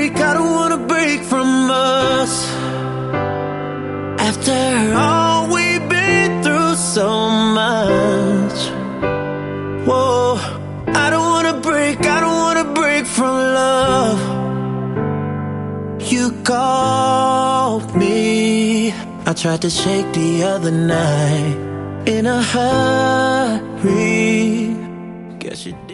I don't wanna break from us. After all we've been through so much. Whoa, I don't wanna break from love. You called me, I tried to shake the other night in a hurry. Guess you